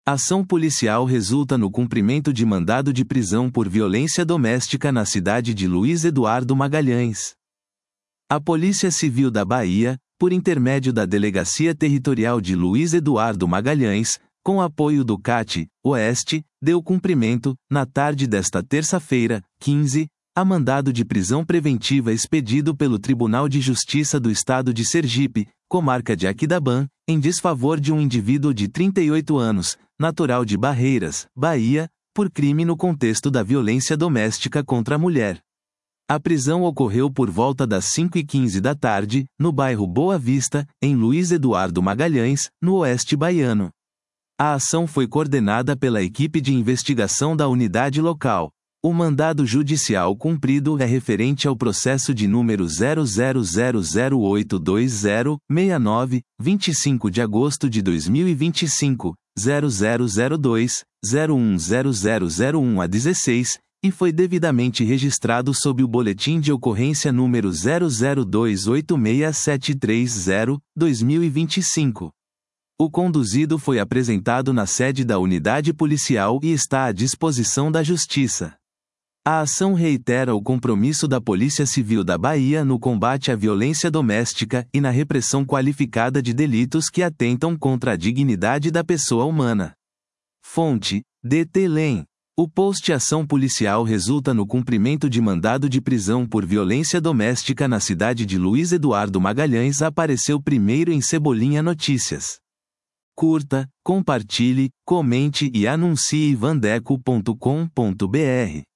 Ação policial resulta no cumprimento de mandado de prisão por violência doméstica na cidade de Luiz Eduardo Magalhães. A Polícia Civil da Bahia, por intermédio da Delegacia Territorial de Luiz Eduardo Magalhães, com apoio do CAT, Oeste, deu cumprimento, na tarde desta terça-feira, 15, a mandado de prisão preventiva expedido pelo Tribunal de Justiça do Estado de Sergipe, comarca de Aquidabã, em desfavor de um indivíduo de 38 anos, natural de Barreiras, Bahia, por crime no contexto da violência doméstica contra a mulher. A prisão ocorreu por volta das 5h15 da tarde, no bairro Boa Vista, em Luiz Eduardo Magalhães, no oeste baiano. A ação foi coordenada pela equipe de investigação da unidade local. O mandado judicial cumprido é referente ao processo de número 0000082069, 25 de agosto de 2025, 0002-010001 a 16, e foi devidamente registrado sob o boletim de ocorrência número 00286730, 2025. O conduzido foi apresentado na sede da unidade policial e está à disposição da Justiça. A ação reitera o compromisso da Polícia Civil da Bahia no combate à violência doméstica e na repressão qualificada de delitos que atentam contra a dignidade da pessoa humana. Fonte: DT-LEM. O post Ação policial resulta no cumprimento de mandado de prisão por violência doméstica na cidade de Luiz Eduardo Magalhães apareceu primeiro em Cebolinha Notícias. Curta, compartilhe, comente e anuncie vandeco.com.br.